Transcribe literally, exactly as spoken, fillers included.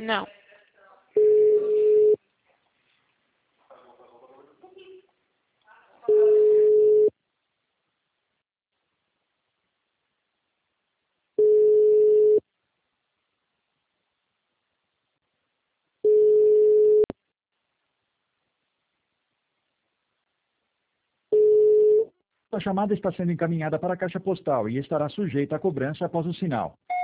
Não. A chamada está sendo encaminhada para a caixa postal e estará sujeita a cobrança após o sinal.